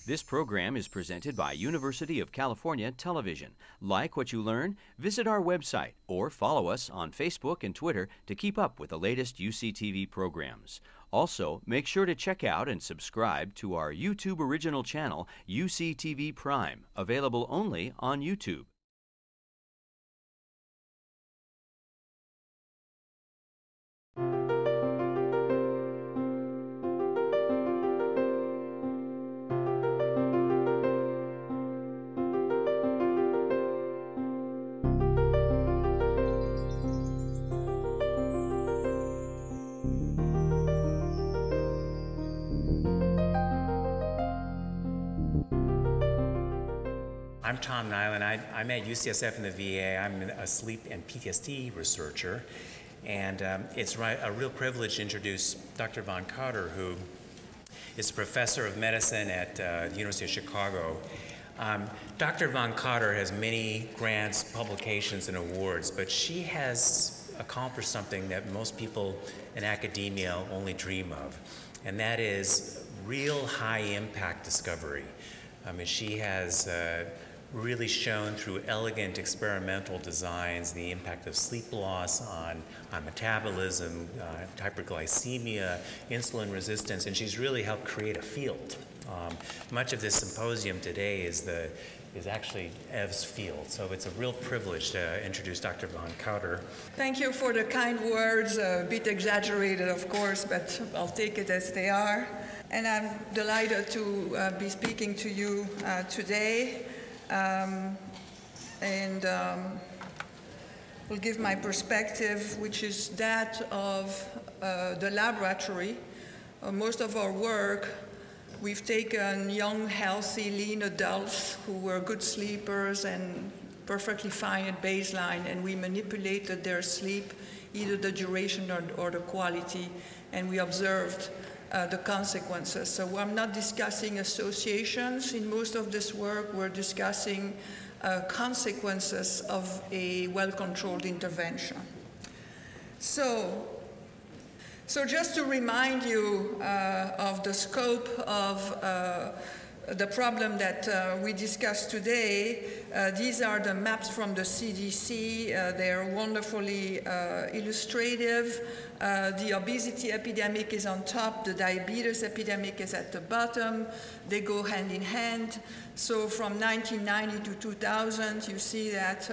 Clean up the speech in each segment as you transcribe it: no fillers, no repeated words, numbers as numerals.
This program is presented by University of California Television. Like what you learn? Visit our website or follow us on Facebook and Twitter to keep up with the latest UCTV programs. Also, make sure to check out and subscribe to our YouTube original channel, UCTV Prime, available only on YouTube. I'm Tom Nyland. I'm at UCSF in the VA. I'm a sleep and PTSD researcher. And it's a real privilege to introduce Dr. Von Cotter, who is a professor of medicine at the University of Chicago. Dr. Von Cotter has many grants, publications, and awards, but she has accomplished something that most people in academia only dream of, and that is real high-impact discovery. She has really shown through elegant experimental designs the impact of sleep loss on metabolism, hyperglycemia, insulin resistance, and she's really helped create a field. Much of this symposium today is actually Ev's field, so it's a real privilege to introduce Dr. Von Cotter. Thank you for the kind words, a bit exaggerated of course, but I'll take it as they are. And I'm delighted to be speaking to you today. Will give my perspective, which is that of the laboratory. Most of our work, we've taken young, healthy, lean adults who were good sleepers and perfectly fine at baseline, and we manipulated their sleep, either the duration or the quality, and we observed the consequences. So I'm not discussing associations in most of this work. We're discussing consequences of a well-controlled intervention. So just to remind you of the scope of the problem that we discussed today, these are the maps from the CDC. They're wonderfully illustrative. The obesity epidemic is on top, the diabetes epidemic is at the bottom. They go hand in hand. So from 1990 to 2000, you see that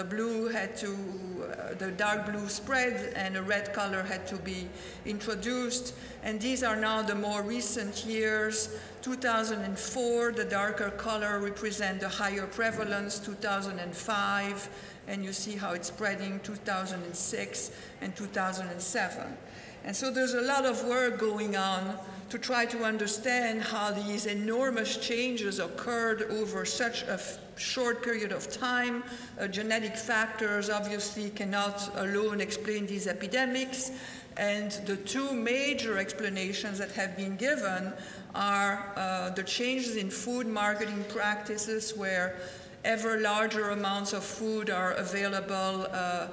the dark blue spread and a red color had to be introduced. And these are now the more recent years. 2004, the darker color represents the higher prevalence, 2005, and you see how it's spreading, 2006 and 2007. And so there's a lot of work going on to try to understand how these enormous changes occurred over such a short period of time. Genetic factors obviously cannot alone explain these epidemics, and the two major explanations that have been given are the changes in food marketing practices, where ever larger amounts of food are available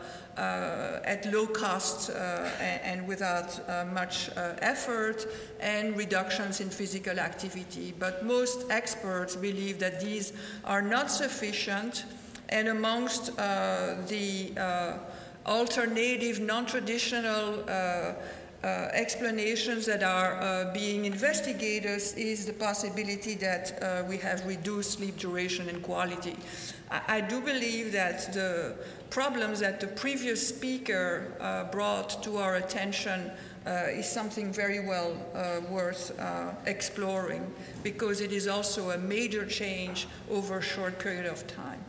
at low cost and without much effort, and reductions in physical activity. But most experts believe that these are not sufficient, and amongst the alternative, non-traditional explanations that are being investigated is the possibility that we have reduced sleep duration and quality. I do believe that the problems that the previous speaker brought to our attention is something very well worth exploring, because it is also a major change over a short period of time.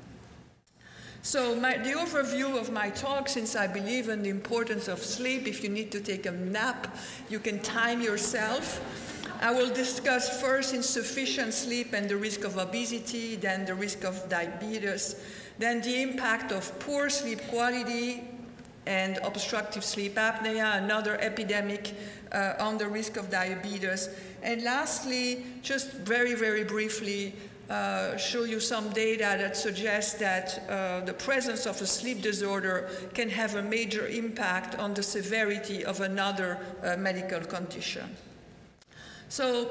So the overview of my talk, since I believe in the importance of sleep, if you need to take a nap, you can time yourself. I will discuss first insufficient sleep and the risk of obesity, then the risk of diabetes, then the impact of poor sleep quality and obstructive sleep apnea, another epidemic on the risk of diabetes. And lastly, just very, very briefly, show you some data that suggests that the presence of a sleep disorder can have a major impact on the severity of another medical condition. So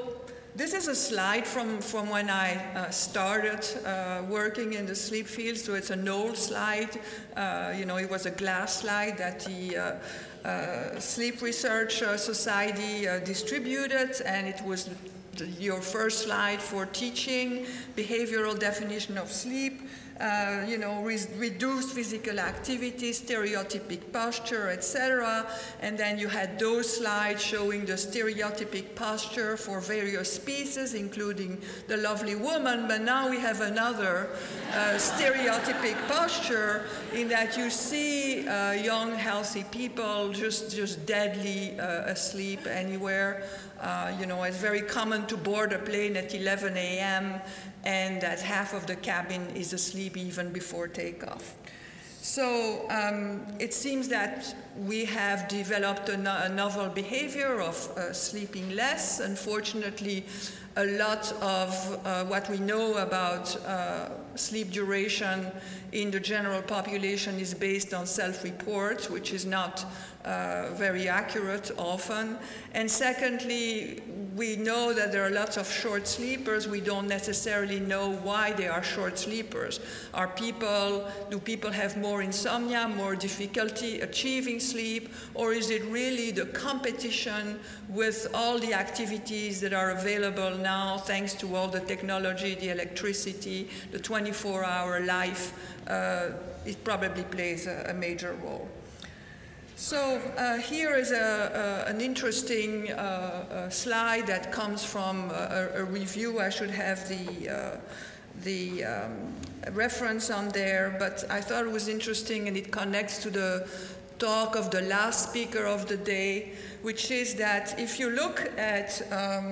this is a slide from when I started working in the sleep field, so it's an old slide. It was a glass slide that the Sleep Research Society distributed, and it was your first slide for teaching behavioral definition of sleep. Reduced physical activity, stereotypic posture, etc. And then you had those slides showing the stereotypic posture for various species, including the lovely woman. But now we have another stereotypic posture in that you see young, healthy people just deadly asleep anywhere. It's very common to board a plane at 11 a.m. and that half of the cabin is asleep even before takeoff. So it seems that we have developed a novel behavior of sleeping less. Unfortunately, a lot of what we know about sleep duration in the general population is based on self-report, which is not very accurate often. And secondly, we know that there are lots of short sleepers. We don't necessarily know why they are short sleepers. Do people have more insomnia, more difficulty achieving sleep, or is it really the competition with all the activities that are available now thanks to all the technology, the electricity, the 24-hour life? It probably plays a major role. So here is an interesting slide that comes from a review. I should have the reference on there, but I thought it was interesting, and it connects to the talk of the last speaker of the day, which is that if you look at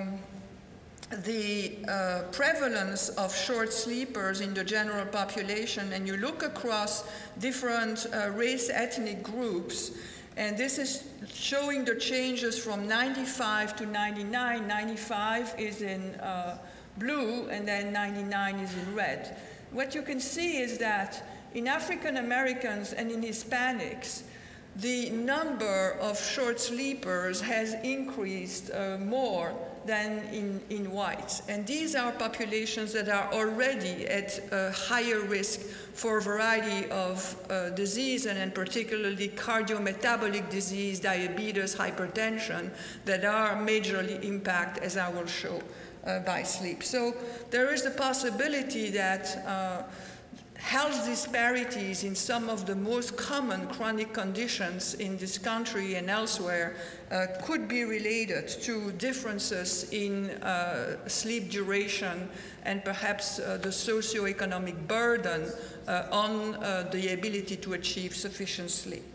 the prevalence of short sleepers in the general population, and you look across different race ethnic groups, and this is showing the changes from 95 to 99. 95 is in blue, and then 99 is in red. What you can see is that in African Americans and in Hispanics, the number of short sleepers has increased more than in whites. And these are populations that are already at a higher risk for a variety of disease, and particularly cardiometabolic disease, diabetes, hypertension, that are majorly impacted, as I will show, by sleep. So there is the possibility that health disparities in some of the most common chronic conditions in this country and elsewhere could be related to differences in sleep duration and perhaps the socioeconomic burden on the ability to achieve sufficient sleep.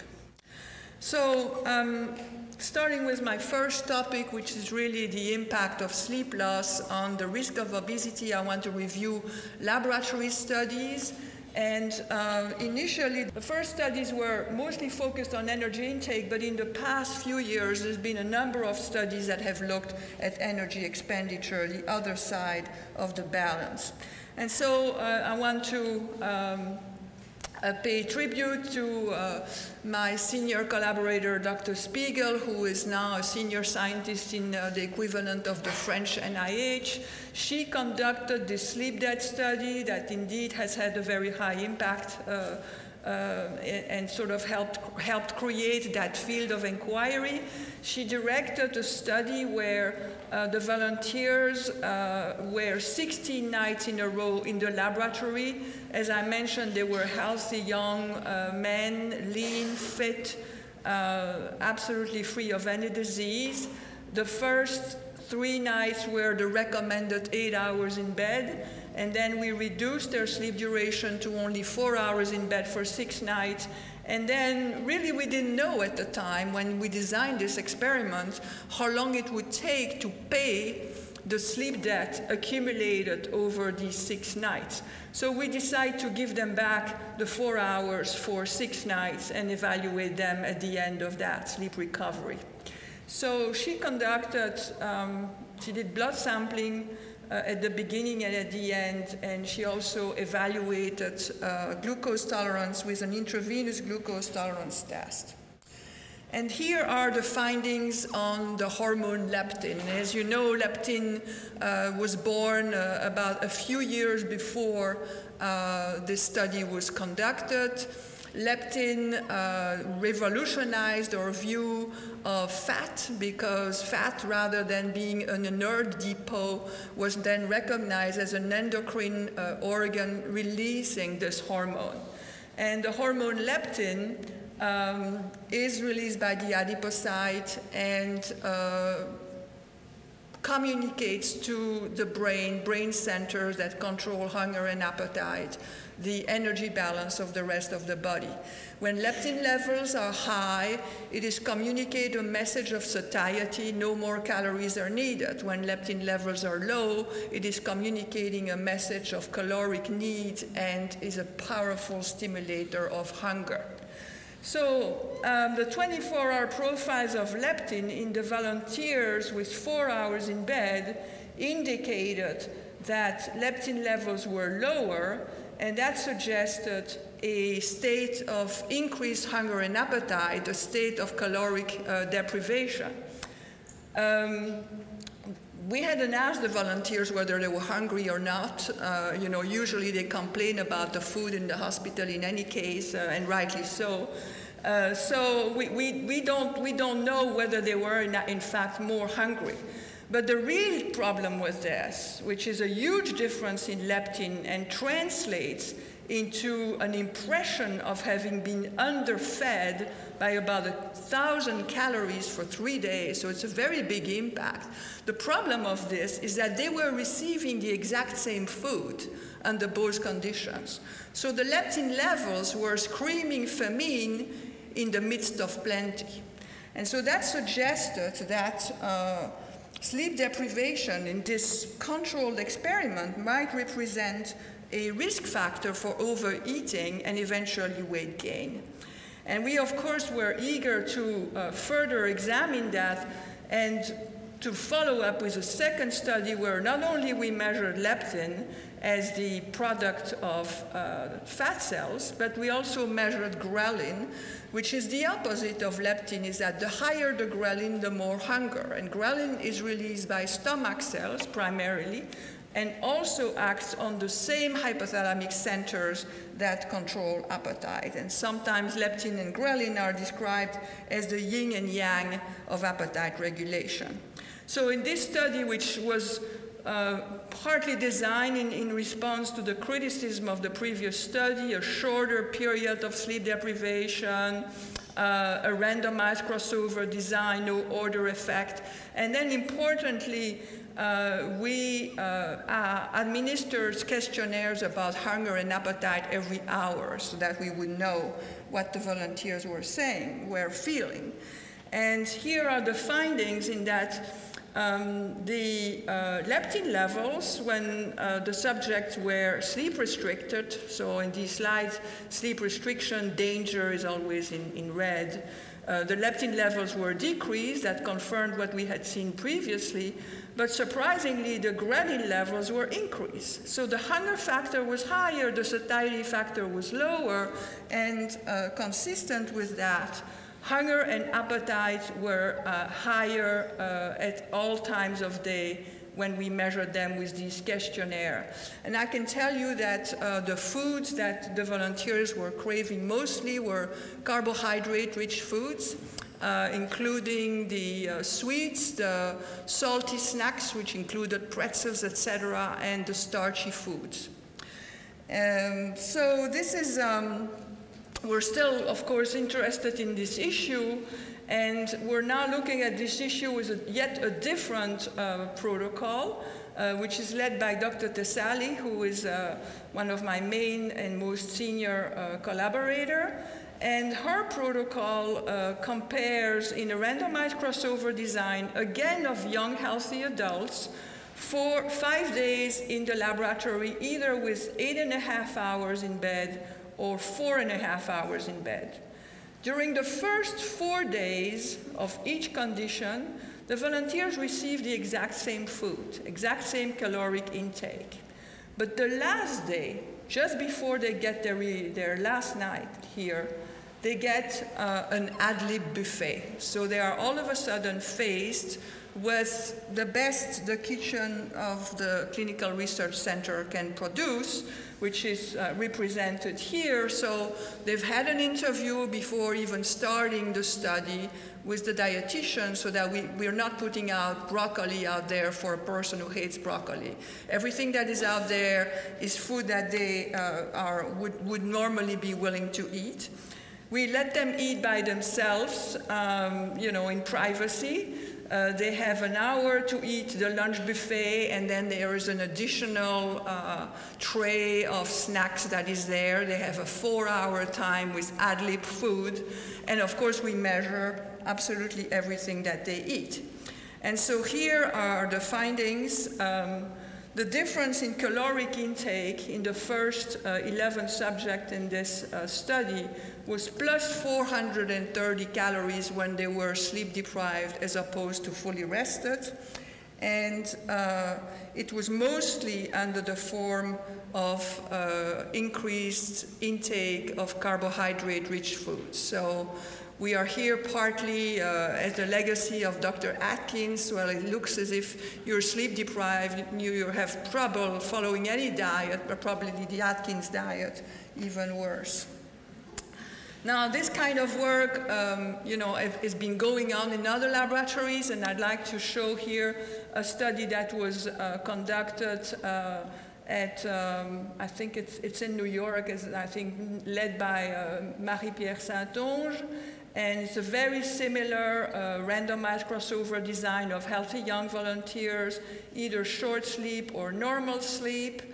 So starting with my first topic, which is really the impact of sleep loss on the risk of obesity, I want to review laboratory studies. And initially, the first studies were mostly focused on energy intake, but in the past few years, there's been a number of studies that have looked at energy expenditure, the other side of the balance. And so I want to pay tribute to my senior collaborator, Dr. Spiegel, who is now a senior scientist in the equivalent of the French NIH. She conducted the sleep debt study that indeed has had a very high impact and sort of helped create that field of inquiry. She directed a study where the volunteers were 16 nights in a row in the laboratory. As I mentioned, they were healthy young men, lean, fit, absolutely free of any disease. The first 3 nights were the recommended 8 hours in bed, and then we reduced their sleep duration to only 4 hours in bed for 6 nights. And then really we didn't know at the time when we designed this experiment how long it would take to pay the sleep debt accumulated over these 6 nights. So we decided to give them back the 4 hours for 6 nights and evaluate them at the end of that sleep recovery. So she conducted, she did blood sampling at the beginning and at the end, and she also evaluated glucose tolerance with an intravenous glucose tolerance test. And here are the findings on the hormone leptin. As you know, leptin was born about a few years before this study was conducted. Leptin revolutionized our view of fat, because fat, rather than being an inert depot, was then recognized as an endocrine organ releasing this hormone. And the hormone leptin is released by the adipocyte and communicates to the brain centers that control hunger and appetite, the energy balance of the rest of the body. When leptin levels are high, it is communicating a message of satiety, no more calories are needed. When leptin levels are low, it is communicating a message of caloric need and is a powerful stimulator of hunger. So the 24-hour profiles of leptin in the volunteers with 4 hours in bed indicated that leptin levels were lower, and that suggested a state of increased hunger and appetite, a state of caloric deprivation. We hadn't asked the volunteers whether they were hungry or not. Usually they complain about the food in the hospital in any case, and rightly so. So we don't know whether they were in fact more hungry. But the real problem with this, which is a huge difference in leptin and translates into an impression of having been underfed by about 1,000 calories for 3 days, so it's a very big impact. The problem of this is that they were receiving the exact same food under both conditions. So the leptin levels were screaming famine in the midst of plenty. And so that suggested that sleep deprivation in this controlled experiment might represent a risk factor for overeating and eventually weight gain. And we, of course, were eager to further examine that and to follow up with a second study where not only we measured leptin as the product of fat cells, but we also measured ghrelin, which is the opposite of leptin, is that the higher the ghrelin, the more hunger. And ghrelin is released by stomach cells primarily, and also acts on the same hypothalamic centers that control appetite. And sometimes leptin and ghrelin are described as the yin and yang of appetite regulation. So in this study, which was partly designed in response to the criticism of the previous study, a shorter period of sleep deprivation, a randomized crossover design, no order effect, and then importantly, we administered questionnaires about hunger and appetite every hour so that we would know what the volunteers were feeling. And here are the findings in that the leptin levels when the subjects were sleep restricted, so in these slides, sleep restriction, danger is always in red. The leptin levels were decreased, that confirmed what we had seen previously, but surprisingly, the ghrelin levels were increased. So the hunger factor was higher, the satiety factor was lower, and consistent with that, hunger and appetite were higher at all times of day when we measured them with this questionnaire. And I can tell you that the foods that the volunteers were craving mostly were carbohydrate-rich foods, including the sweets, the salty snacks, which included pretzels, etc., and the starchy foods. So this is, we're still, of course, interested in this issue, and we're now looking at this issue with yet a different protocol, which is led by Dr. Tessali, who is one of my main and most senior collaborators. And her protocol compares in a randomized crossover design, again of young, healthy adults, for 5 days in the laboratory, either with 8.5 hours in bed or 4.5 hours in bed. During the first 4 days of each condition, the volunteers received the exact same food, exact same caloric intake. But the last day, just before they get their last night here, they get an ad lib buffet. So they are all of a sudden faced with the best the kitchen of the Clinical Research Center can produce, which is represented here. So they've had an interview before even starting the study with the dietitian, so that we're not putting out broccoli out there for a person who hates broccoli. Everything that is out there is food that they would normally be willing to eat. We let them eat by themselves, in privacy. They have an hour to eat the lunch buffet, and then there is an additional tray of snacks that is there. They have a 4-hour time with ad lib food. And of course, we measure absolutely everything that they eat. And so here are the findings. The difference in caloric intake in the first 11 subjects in this study was plus 430 calories when they were sleep deprived as opposed to fully rested. And it was mostly under the form of increased intake of carbohydrate-rich foods. So we are here partly as the legacy of Dr. Atkins. Well, it looks as if you're sleep deprived, you have trouble following any diet, but probably the Atkins diet even worse. Now, this kind of work, has been going on in other laboratories, and I'd like to show here a study that was conducted at, I think it's in New York, led by Marie-Pierre Saint-Onge. And it's a very similar randomized crossover design of healthy young volunteers, either short sleep or normal sleep.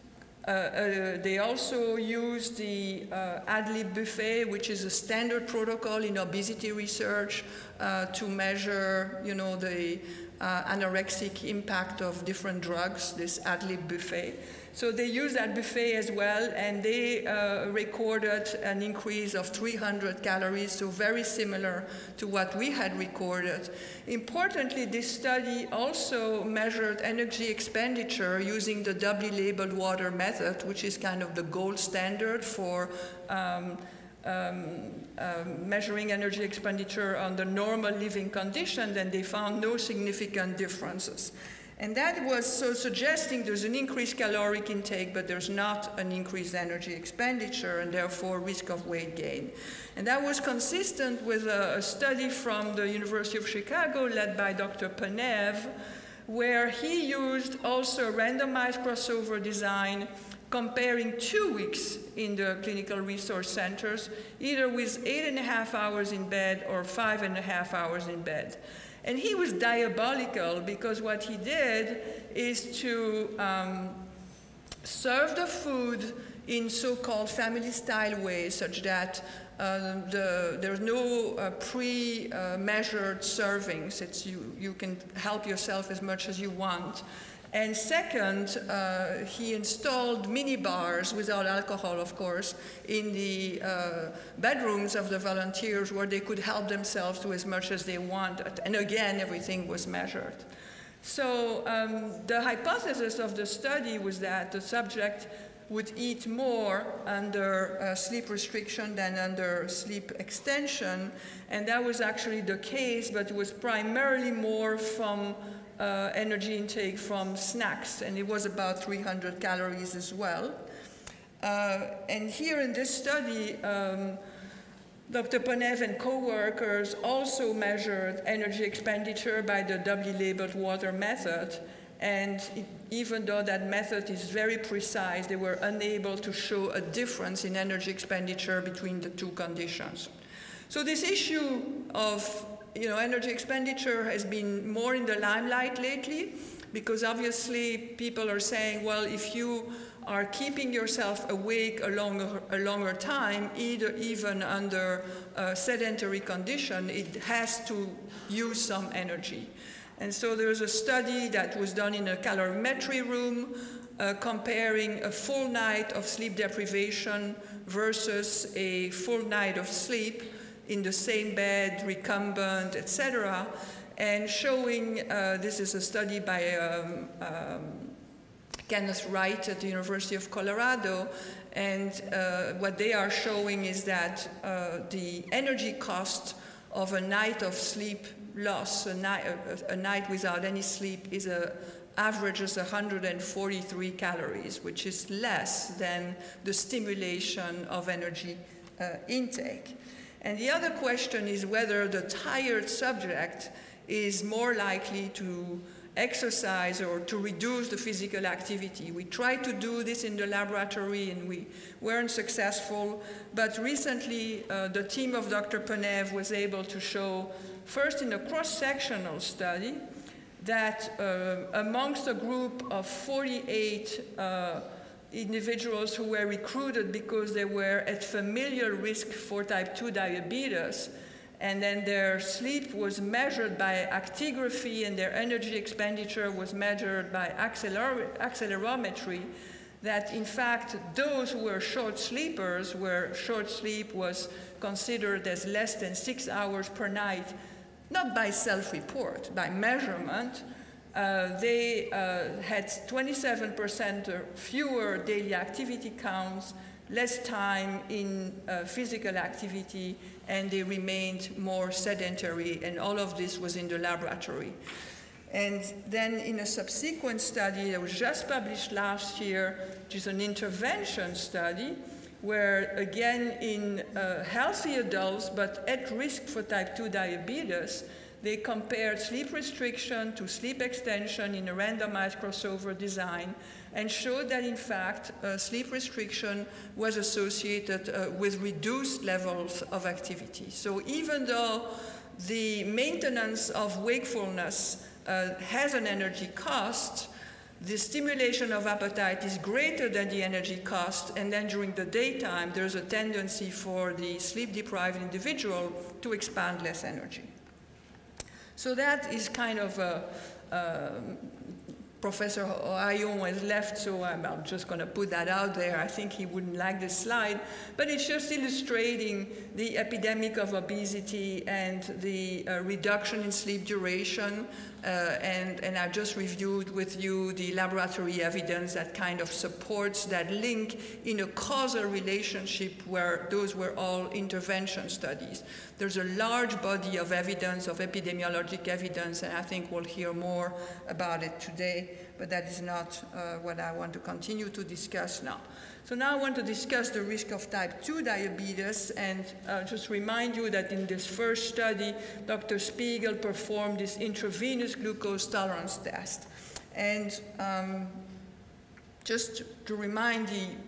They also use the ad lib buffet, which is a standard protocol in obesity research to measure, the anorexic impact of different drugs, this ad lib buffet. So they use that buffet as well, and they recorded an increase of 300 calories, so very similar to what we had recorded. Importantly, this study also measured energy expenditure using the doubly labeled water method, which is kind of the gold standard for measuring energy expenditure under normal living conditions, and they found no significant differences. And that was so suggesting there's an increased caloric intake, but there's not an increased energy expenditure, and therefore risk of weight gain. And that was consistent with a study from the University of Chicago led by Dr. Penev, where he used also a randomized crossover design comparing 2 weeks in the clinical resource centers, either with 8.5 hours in bed or 5.5 hours in bed. And he was diabolical, because what he did is to serve the food in so-called family-style ways, such that there's no pre-measured servings. You can help yourself as much as you want. And second, he installed mini bars, without alcohol, of course, in the bedrooms of the volunteers, where they could help themselves to as much as they wanted. And again, everything was measured. So the hypothesis of the study was that the subject would eat more under sleep restriction than under sleep extension. And that was actually the case, but it was primarily more from energy intake from snacks, and it was about 300 calories as well. And here in this study, Dr. Penev and co-workers also measured energy expenditure by the doubly labeled water method, and even though that method is very precise, they were unable to show a difference in energy expenditure between the two conditions. So this issue of energy expenditure has been more in the limelight lately, because obviously people are saying, well, if you are keeping yourself awake a longer time, even under sedentary condition, it has to use some energy. And so there's a study that was done in a calorimetry room comparing a full night of sleep deprivation versus a full night of sleep in the same bed, recumbent, etc., and showing, this is a study by Kenneth Wright at the University of Colorado, and what they are showing is that the energy cost of a night of sleep loss, a night without any sleep, averages 143 calories, which is less than the stimulation of energy intake. And the other question is whether the tired subject is more likely to exercise or to reduce the physical activity. We tried to do this in the laboratory and we weren't successful, but recently the team of Dr. Penev was able to show, first in a cross-sectional study, that amongst a group of 48 individuals who were recruited because they were at familiar risk for type 2 diabetes, and then their sleep was measured by actigraphy and their energy expenditure was measured by accelerometry, that in fact those who were short sleepers, where short sleep was considered as less than 6 hours per night, not by self-report, by measurement, they had 27% fewer daily activity counts, less time in physical activity, and they remained more sedentary, and all of this was in the laboratory. And then in a subsequent study that was just published last year, which is an intervention study, where again in healthy adults, but at risk for type 2 diabetes, they compared sleep restriction to sleep extension in a randomized crossover design and showed that, in fact, sleep restriction was associated with reduced levels of activity. So even though the maintenance of wakefulness has an energy cost, the stimulation of appetite is greater than the energy cost, and then during the daytime, there's a tendency for the sleep-deprived individual to expand less energy. So that is kind of Professor Ayon has left, so I'm just going to put that out there. I think he wouldn't like this slide, but it's just illustrating the epidemic of obesity and the reduction in sleep duration. And I just reviewed with you the laboratory evidence that kind of supports that link in a causal relationship, where those were all intervention studies. There's a large body of evidence, of epidemiologic evidence, and I think we'll hear more about it today, but that is not what I want to continue to discuss now. So now I want to discuss the risk of type 2 diabetes, and just remind you that in this first study, Dr. Spiegel performed this intravenous glucose tolerance test. And just to remind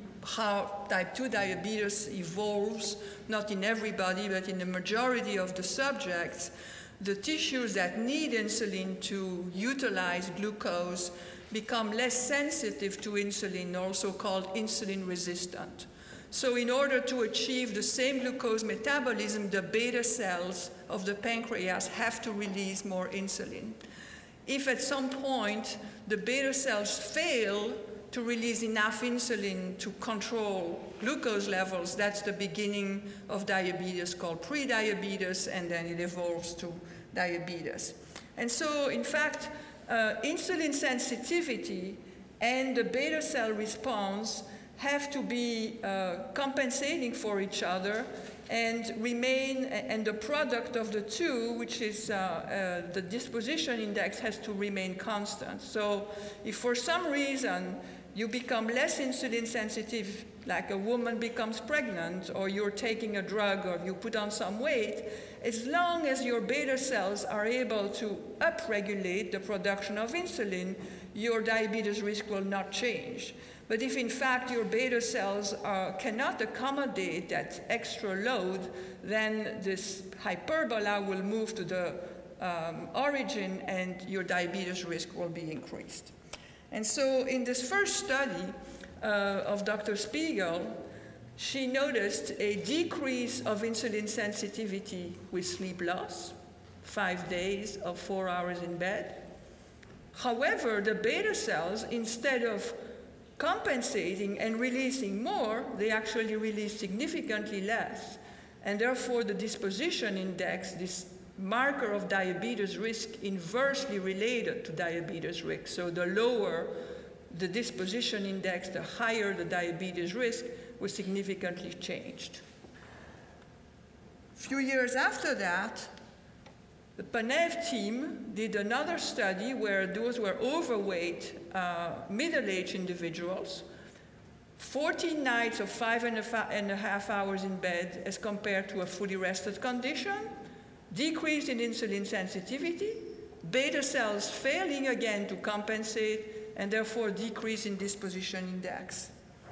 how type 2 diabetes evolves, not in everybody, but in the majority of the subjects, the tissues that need insulin to utilize glucose become less sensitive to insulin, also called insulin resistant. So in order to achieve the same glucose metabolism, the beta cells of the pancreas have to release more insulin. If at some point the beta cells fail to release enough insulin to control glucose levels, that's the beginning of diabetes, called prediabetes, and then it evolves to diabetes. And so, in fact, insulin sensitivity and the beta cell response have to be compensating for each other and remain, and the product of the two, which is the disposition index, has to remain constant. So if for some reason you become less insulin sensitive, like a woman becomes pregnant, or you're taking a drug, or you put on some weight, as long as your beta cells are able to upregulate the production of insulin, your diabetes risk will not change. But if in fact your beta cells cannot accommodate that extra load, then this hyperbola will move to the origin and your diabetes risk will be increased. And so in this first study of Dr. Spiegel, she noticed a decrease of insulin sensitivity with sleep loss, 5 days of 4 hours in bed. However, the beta cells, instead of compensating and releasing more, they actually release significantly less. And therefore, the disposition index, this marker of diabetes risk, inversely related to diabetes risk. So the lower the disposition index, the higher the diabetes risk was significantly changed. A few years after that, the Panev team did another study where those were overweight, middle-aged individuals, 14 nights of 5.5 hours in bed as compared to a fully rested condition, decrease in insulin sensitivity, beta cells failing again to compensate, and therefore decrease in disposition index.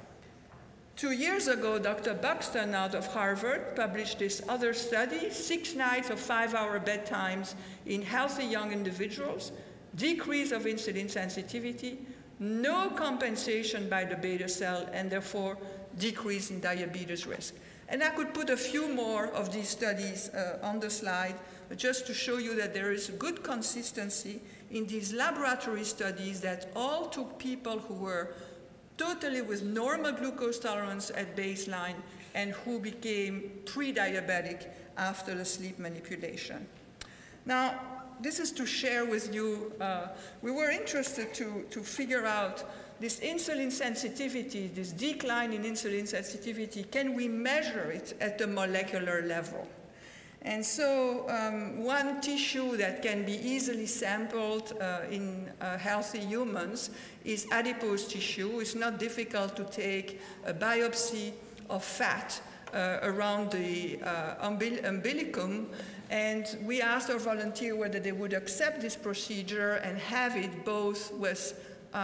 2 years ago, Dr. Buxton out of Harvard published this other study, 6 nights of 5-hour bedtimes in healthy young individuals, decrease of insulin sensitivity, no compensation by the beta cell, and therefore decrease in diabetes risk. And I could put a few more of these studies on the slide, just to show you that there is good consistency in these laboratory studies that all took people who were totally with normal glucose tolerance at baseline and who became pre-diabetic after the sleep manipulation. Now, this is to share with you, we were interested to figure out this insulin sensitivity, this decline in insulin sensitivity, can we measure it at the molecular level? And so one tissue that can be easily sampled in healthy humans is adipose tissue. It's not difficult to take a biopsy of fat around the umbilicum. And we asked our volunteer whether they would accept this procedure and have it both with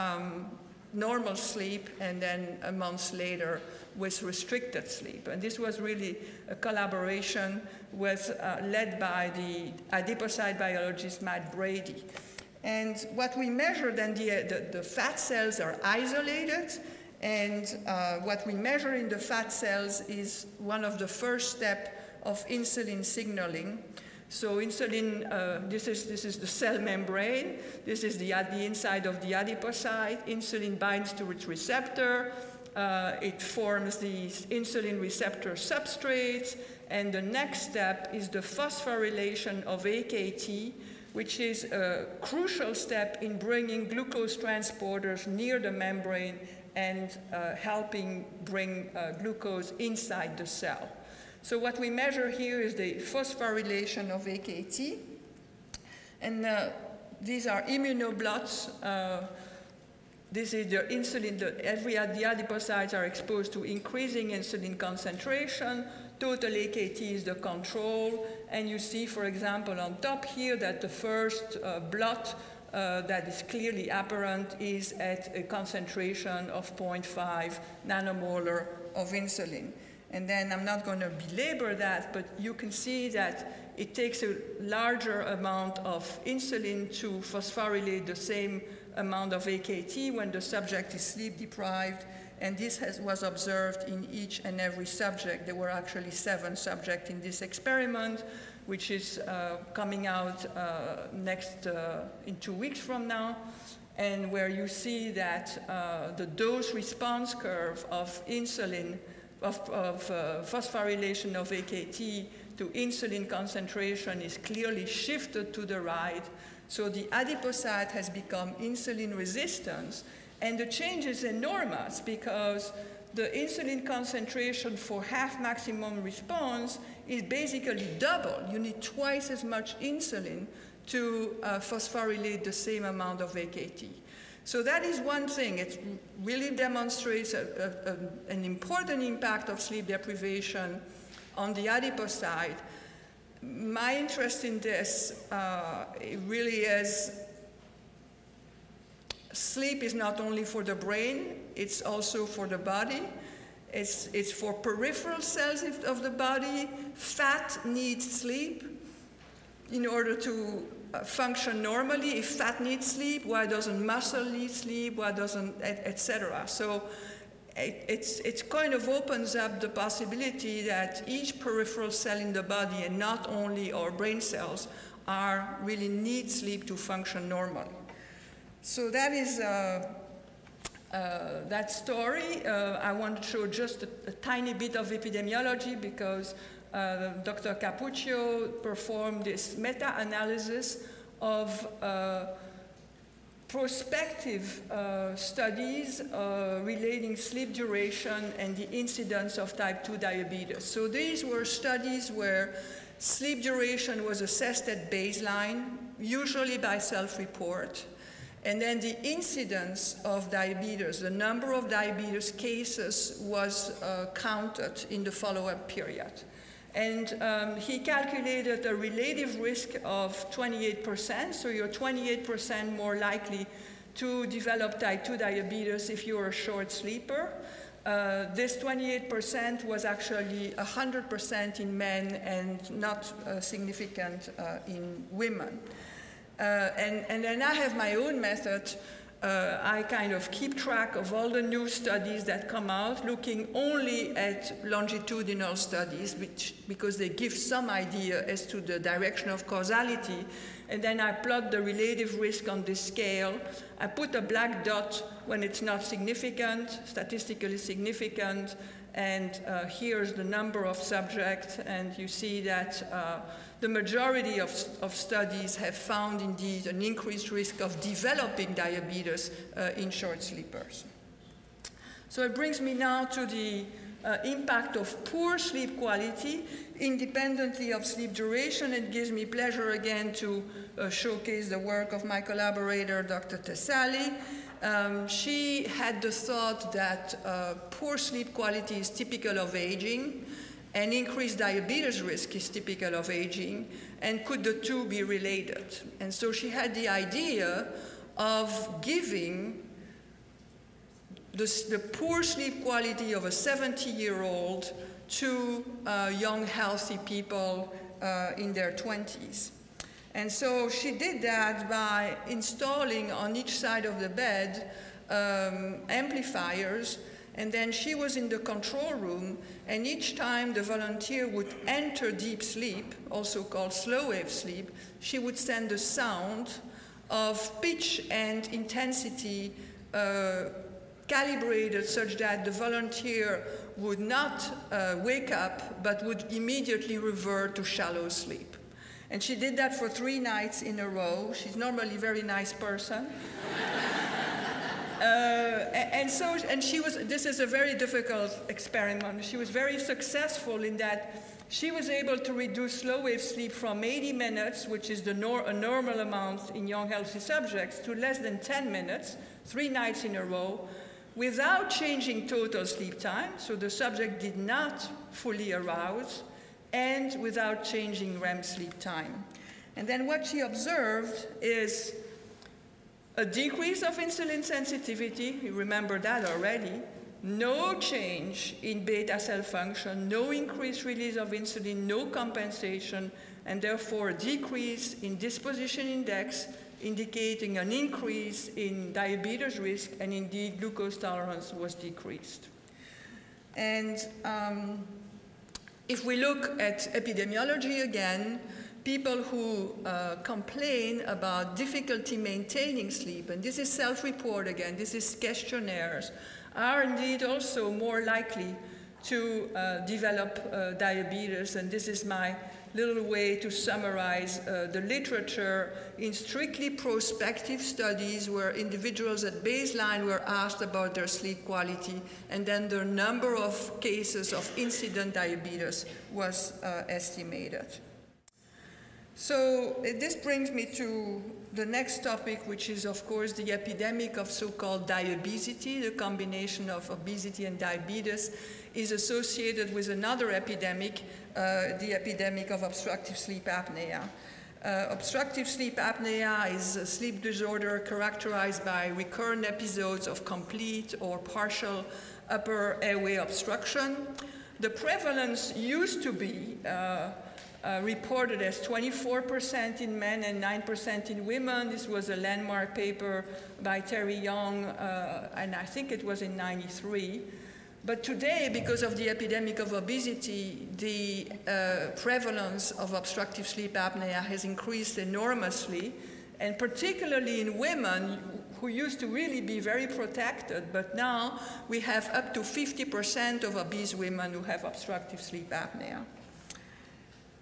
normal sleep and then a month later with restricted sleep. And this was really a collaboration led by the adipocyte biologist Matt Brady. And what we measured, then the fat cells are isolated, and what we measure in the fat cells is one of the first steps of insulin signaling. So insulin, this is the cell membrane. This is the inside of the adipocyte. Insulin binds to its receptor. It forms these insulin receptor substrates. And the next step is the phosphorylation of AKT, which is a crucial step in bringing glucose transporters near the membrane and helping bring glucose inside the cell. So what we measure here is the phosphorylation of AKT. And these are immunoblots. This is the insulin, the adipocytes are exposed to increasing insulin concentration. Total AKT is the control. And you see, for example, on top here that the first blot that is clearly apparent is at a concentration of 0.5 nanomolar of insulin. And then I'm not going to belabor that, but you can see that it takes a larger amount of insulin to phosphorylate the same amount of AKT when the subject is sleep deprived. And this was observed in each and every subject. There were actually 7 subjects in this experiment, which is coming out in 2 weeks from now, and where you see that the dose response curve of insulin, of phosphorylation of AKT to insulin concentration is clearly shifted to the right. So the adipocyte has become insulin resistant, and the change is enormous because the insulin concentration for half maximum response is basically double. You need twice as much insulin to phosphorylate the same amount of AKT. So that is one thing. It really demonstrates an important impact of sleep deprivation on the adipocyte. My interest in this really is sleep is not only for the brain, it's also for the body. It's for peripheral cells of the body. Fat needs sleep in order to function normally. If fat needs sleep, why doesn't muscle need sleep? Why doesn't, etc. So it kind of opens up the possibility that each peripheral cell in the body, and not only our brain cells, really need sleep to function normally. So that is that story. I want to show just a tiny bit of epidemiology because Dr. Capuccio performed this meta-analysis of prospective studies relating sleep duration and the incidence of type 2 diabetes. So these were studies where sleep duration was assessed at baseline, usually by self-report, and then the incidence of diabetes, the number of diabetes cases, was counted in the follow-up period. And he calculated a relative risk of 28%, so you're 28% more likely to develop type 2 diabetes if you're a short sleeper. This 28% was actually 100% in men and not significant in women. And then I have my own method. I kind of keep track of all the new studies that come out, looking only at longitudinal studies, because they give some idea as to the direction of causality. And then I plot the relative risk on this scale. I put a black dot when it's not significant, statistically significant, and here's the number of subjects, and you see that the majority of studies have found indeed an increased risk of developing diabetes in short sleepers. So it brings me now to the impact of poor sleep quality independently of sleep duration. It gives me pleasure again to showcase the work of my collaborator, Dr. Tessali. She had the thought that poor sleep quality is typical of aging, and increased diabetes risk is typical of aging, and could the two be related? And so she had the idea of giving the poor sleep quality of a 70-year-old to young, healthy people in their 20s. And so she did that by installing on each side of the bed amplifiers, and then she was in the control room, and each time the volunteer would enter deep sleep, also called slow wave sleep, she would send a sound of pitch and intensity calibrated such that the volunteer would not wake up, but would immediately revert to shallow sleep. And she did that for 3 nights in a row. She's normally a very nice person. And she was, this is a very difficult experiment. She was very successful in that she was able to reduce slow wave sleep from 80 minutes, which is a normal amount in young healthy subjects, to less than 10 minutes, 3 nights in a row, without changing total sleep time. So the subject did not fully arouse, and without changing REM sleep time. And then what she observed is a decrease of insulin sensitivity, you remember that already, no change in beta cell function, no increased release of insulin, no compensation, and therefore a decrease in disposition index, indicating an increase in diabetes risk, and indeed glucose tolerance was decreased. And if we look at epidemiology again, people who complain about difficulty maintaining sleep, and this is self-report again, this is questionnaires, are indeed also more likely to develop diabetes. And this is my little way to summarize the literature in strictly prospective studies where individuals at baseline were asked about their sleep quality, and then the number of cases of incident diabetes was estimated. So this brings me to the next topic, which is, of course, the epidemic of so-called diabesity. The combination of obesity and diabetes is associated with another epidemic, the epidemic of obstructive sleep apnea. Obstructive sleep apnea is a sleep disorder characterized by recurrent episodes of complete or partial upper airway obstruction. The prevalence used to be reported as 24% in men and 9% in women. This was a landmark paper by Terry Young, and I think it was in '93. But today, because of the epidemic of obesity, the prevalence of obstructive sleep apnea has increased enormously, and particularly in women who used to really be very protected, but now we have up to 50% of obese women who have obstructive sleep apnea.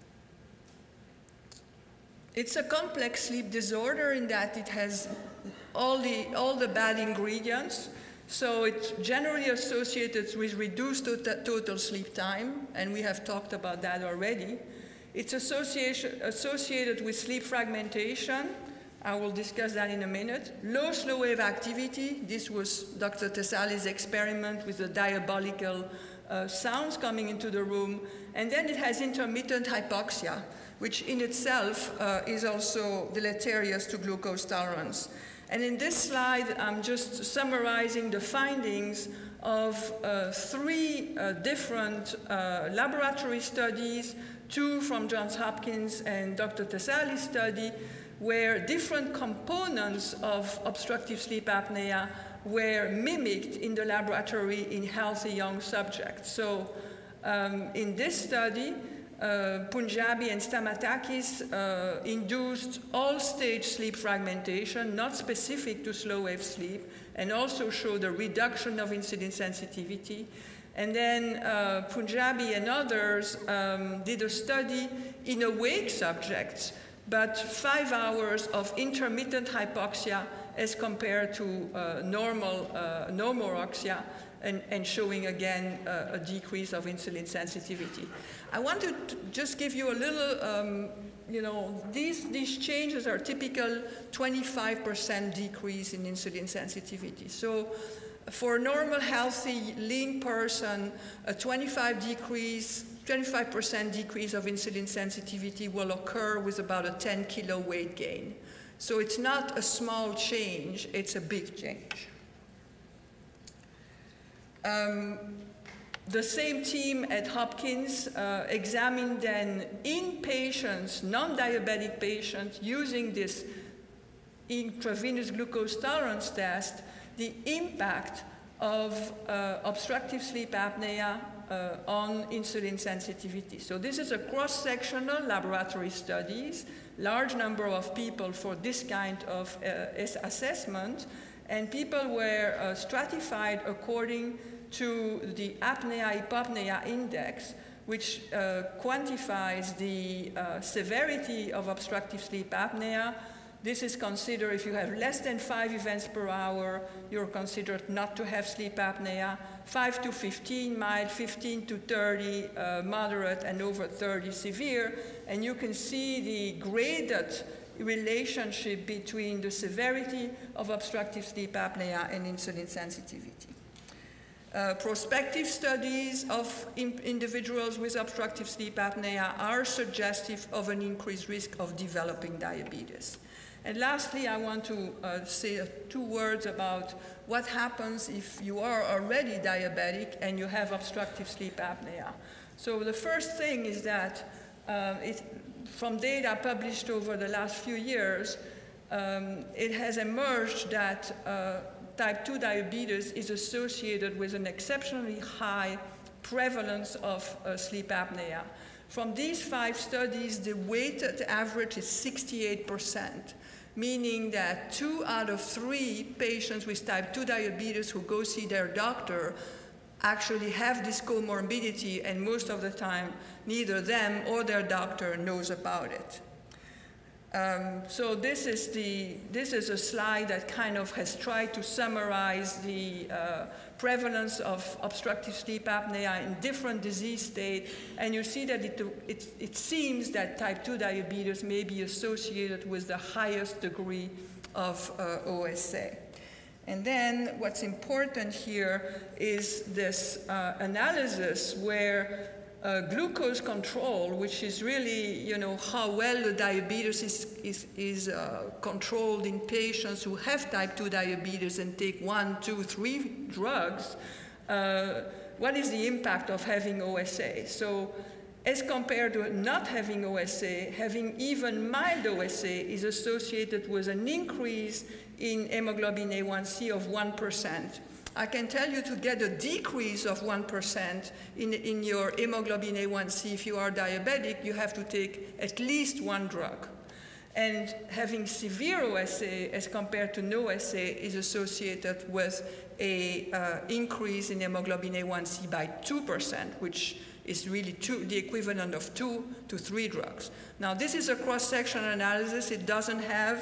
It's a complex sleep disorder in that it has all the bad ingredients. So it's generally associated with reduced total sleep time, and we have talked about that already. It's associated with sleep fragmentation. I will discuss that in a minute. Low slow wave activity. This was Dr. Tessali's experiment with the diabolical sounds coming into the room. And then it has intermittent hypoxia, which in itself is also deleterious to glucose tolerance. And in this slide, I'm just summarizing the findings of 3 different laboratory studies, 2 from Johns Hopkins and Dr. Tessali's study, where different components of obstructive sleep apnea were mimicked in the laboratory in healthy young subjects. So in this study, Punjabi and Stamatakis induced all-stage sleep fragmentation, not specific to slow-wave sleep, and also showed a reduction of insulin sensitivity. And then Punjabi and others did a study in awake subjects, but 5 hours of intermittent hypoxia as compared to normal normoxia, and showing again a decrease of insulin sensitivity. I want to just give you a little, these changes are typical 25% decrease in insulin sensitivity. So for a normal, healthy, lean person, a 25% decrease of insulin sensitivity will occur with about a 10 kilo weight gain. So it's not a small change, it's a big change. The same team at Hopkins examined then in patients, non-diabetic patients, using this intravenous glucose tolerance test, the impact of obstructive sleep apnea on insulin sensitivity. So this is a cross-sectional laboratory studies, large number of people for this kind of assessment, and people were stratified according to the apnea-hypopnea index, which quantifies the severity of obstructive sleep apnea. This is considered, if you have less than 5 events per hour, you're considered not to have sleep apnea. 5 to 15 mild, 15 to 30 moderate, and over 30 severe. And you can see the graded relationship between the severity of obstructive sleep apnea and insulin sensitivity. Prospective studies of individuals with obstructive sleep apnea are suggestive of an increased risk of developing diabetes. And lastly, I want to say 2 words about what happens if you are already diabetic and you have obstructive sleep apnea. So the first thing is that from data published over the last few years, it has emerged that type 2 diabetes is associated with an exceptionally high prevalence of sleep apnea. From these 5 studies, the weighted average is 68%, meaning that 2 out of 3 patients with type 2 diabetes who go see their doctor actually have this comorbidity, and most of the time, neither them or their doctor knows about it. So this is a slide that kind of has tried to summarize the prevalence of obstructive sleep apnea in different disease states, and you see that it seems that type 2 diabetes may be associated with the highest degree of OSA. And then what's important here is this analysis where glucose control, which is really, how well the diabetes is controlled in patients who have type 2 diabetes and take 1, 2, 3 drugs, what is the impact of having OSA? So as compared to not having OSA, having even mild OSA is associated with an increase in hemoglobin A1C of 1%. I can tell you to get a decrease of 1% in your hemoglobin A1C if you are diabetic, you have to take at least 1 drug. And having severe OSA as compared to no OSA is associated with an increase in hemoglobin A1C by 2%, which is really the equivalent of 2 to 3 drugs. Now, this is a cross-sectional analysis. It doesn't have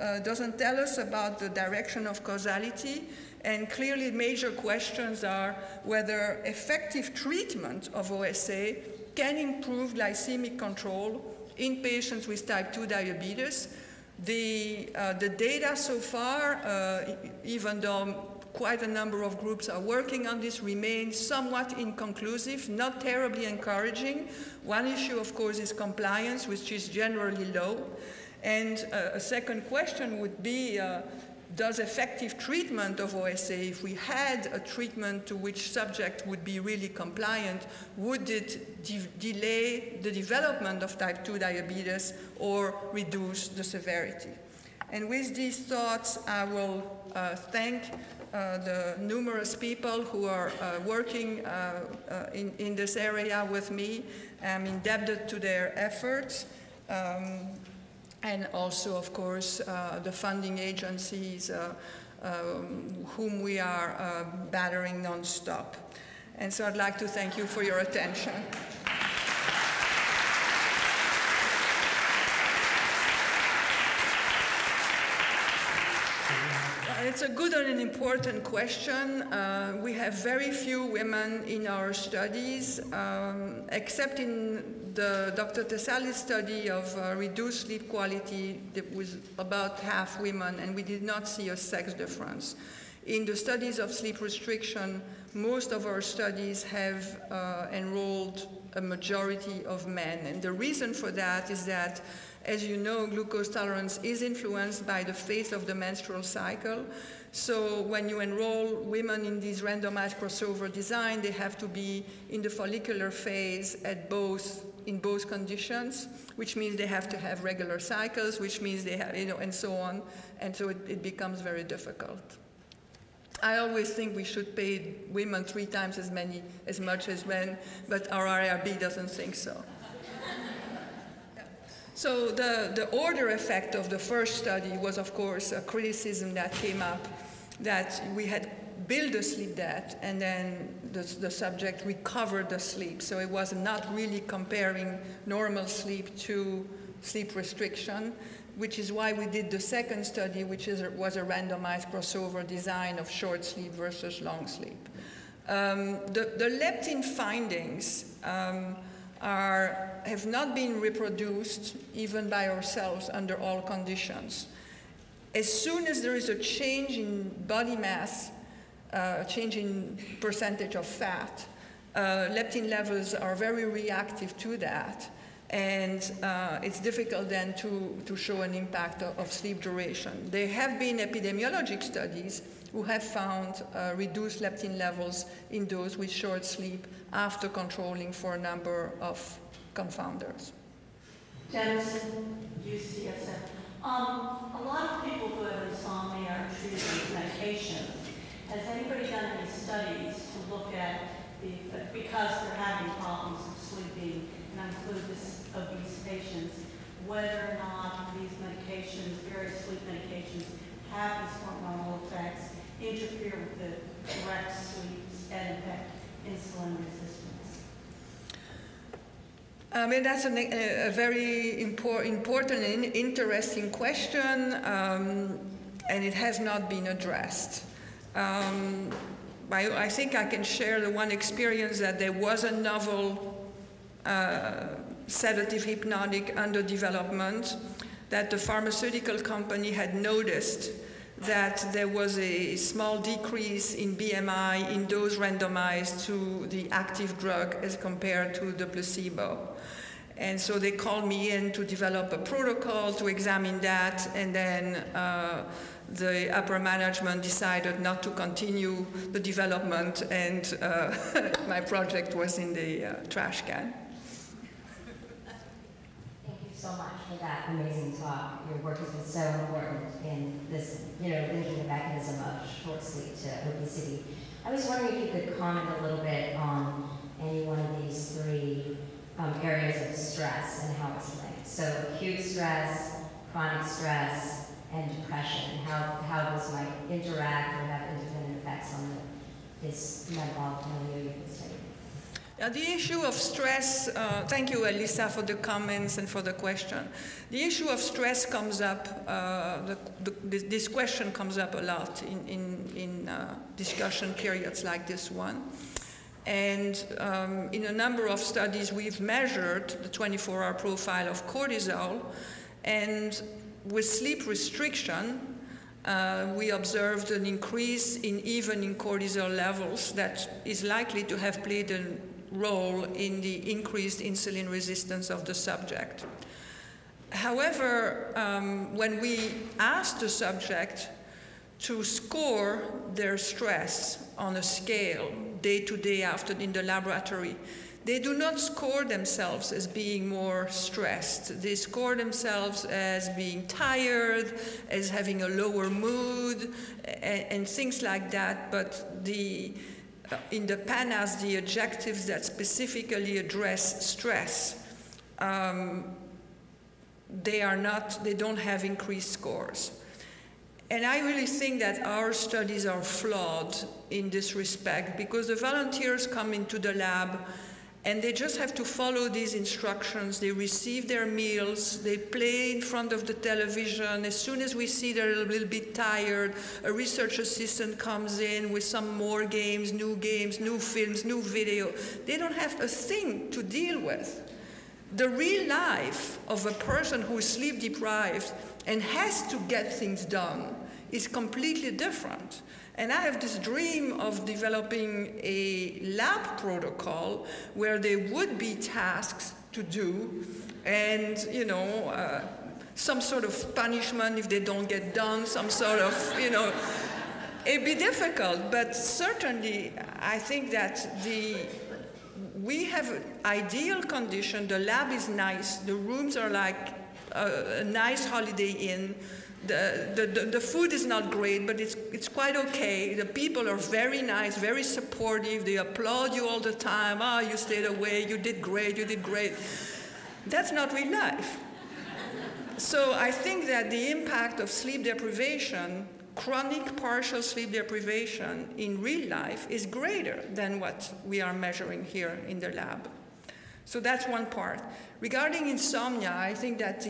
doesn't tell us about the direction of causality. And clearly major questions are whether effective treatment of OSA can improve glycemic control in patients with type 2 diabetes. The data so far, even though quite a number of groups are working on this, remains somewhat inconclusive, not terribly encouraging. One issue, of course, is compliance, which is generally low. And a second question would be, does effective treatment of OSA, if we had a treatment to which subject would be really compliant, would it delay the development of type 2 diabetes or reduce the severity? And with these thoughts, I will thank the numerous people who are working in this area with me. I'm indebted to their efforts. And also, of course, the funding agencies whom we are battering nonstop. And so I'd like to thank you for your attention. It's a good and an important question. We have very few women in our studies, except in the Dr. Tessali's study of reduced sleep quality. That was about half women, and we did not see a sex difference. In the studies of sleep restriction, most of our studies have enrolled a majority of men. And the reason for that is that, as you know, glucose tolerance is influenced by the phase of the menstrual cycle. So when you enroll women in these randomized crossover design, they have to be in the follicular phase in both conditions, which means they have to have regular cycles, which means they have, and so on. And so it becomes very difficult. I always think we should pay women 3 times as much as men, but our IRB doesn't think so. So the order effect of the first study was, of course, a criticism that came up that we had built a sleep debt and then the subject recovered the sleep. So it was not really comparing normal sleep to sleep restriction, which is why we did the second study, which was a randomized crossover design of short sleep versus long sleep. The leptin findings have not been reproduced even by ourselves under all conditions. As soon as there is a change in body mass, a change in percentage of fat, leptin levels are very reactive to that. And it's difficult then to show an impact of sleep duration. There have been epidemiologic studies who have found reduced leptin levels in those with short sleep after controlling for a number of confounders. Jensen, UCSF. A lot of people who have insomnia are treated with medications. Has anybody done any studies to look at because they're having problems with sleeping, and I include this obese patients, whether or not these medications, various sleep medications, have these hormonal effects, interfere with the correct sleeps, and affect insulin resistance? I mean, that's a very important and interesting question, and it has not been addressed. I think I can share the one experience that there was a novel sedative hypnotic under development that the pharmaceutical company had noticed that there was a small decrease in BMI in those randomized to the active drug as compared to the placebo. And so they called me in to develop a protocol to examine that, and then the upper management decided not to continue the development, and my project was in the trash can. Thank you so much for that amazing talk. Your work has been so important in this, linking the mechanism of short sleep to obesity. I was wondering if you could comment a little bit on any one of these 3 areas of stress and how it's linked. So acute stress, chronic stress, and depression, how this might interact or have independent effects on this metabolic milieu you've been studying. The issue of stress, thank you, Elisa, for the comments and for the question. The issue of stress comes up, this question comes up a lot in discussion periods like this one. And in a number of studies, we've measured the 24-hour profile of cortisol, and with sleep restriction, we observed an increase in evening cortisol levels that is likely to have played a role in the increased insulin resistance of the subject. However, when we asked the subject to score their stress on a scale day to day after in the laboratory, they do not score themselves as being more stressed. They score themselves as being tired, as having a lower mood, and things like that. But in the PANAS, the adjectives that specifically address stress, they don't have increased scores. And I really think that our studies are flawed in this respect, because the volunteers come into the lab and they just have to follow these instructions. They receive their meals, they play in front of the television. As soon as we see they're a little bit tired, a research assistant comes in with some more games, new films, new video. They don't have a thing to deal with. The real life of a person who is sleep deprived and has to get things done is completely different. And I have this dream of developing a lab protocol where there would be tasks to do, and some sort of punishment if they don't get done, some sort of, it'd be difficult, but certainly I think that we have an ideal condition. The lab is nice, the rooms are like a nice Holiday Inn. The food is not great, but it's quite okay. The people are very nice, very supportive. They applaud you all the time. Oh, you stayed away, you did great, you did great. That's not real life. So I think that the impact of sleep deprivation, chronic partial sleep deprivation in real life, is greater than what we are measuring here in the lab. So that's one part. Regarding insomnia, I think that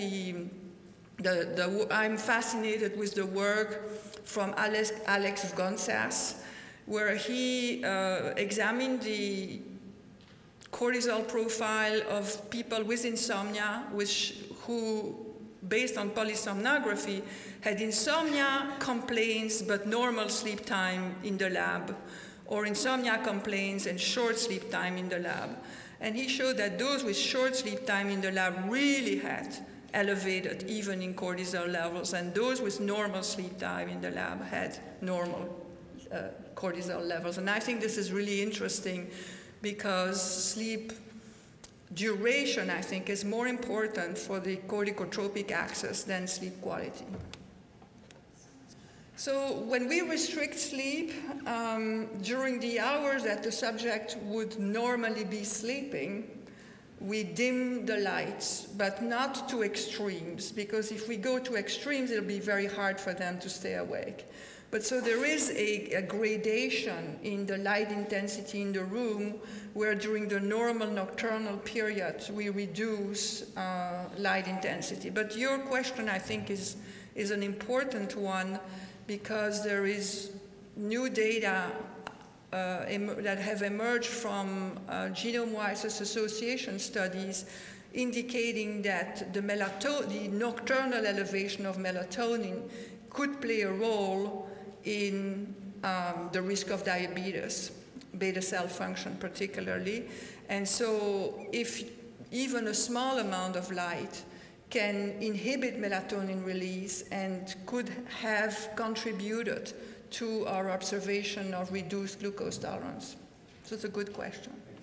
I'm fascinated with the work from Alex Gonzas, where he examined the cortisol profile of people with insomnia, who, based on polysomnography, had insomnia complaints but normal sleep time in the lab, or insomnia complaints and short sleep time in the lab. And he showed that those with short sleep time in the lab really had elevated evening cortisol levels, and those with normal sleep time in the lab had normal cortisol levels. And I think this is really interesting, because sleep duration, I think, is more important for the corticotropic axis than sleep quality. So when we restrict sleep during the hours that the subject would normally be sleeping, we dim the lights, but not to extremes, because if we go to extremes, it'll be very hard for them to stay awake. But so there is a gradation in the light intensity in the room, where during the normal nocturnal period, we reduce light intensity. But your question, I think, is an important one, because there is new data that have emerged from genome-wise association studies indicating that the nocturnal elevation of melatonin could play a role in the risk of diabetes, beta cell function particularly. And so if even a small amount of light can inhibit melatonin release and could have contributed to our observation of reduced glucose tolerance. So it's a good question.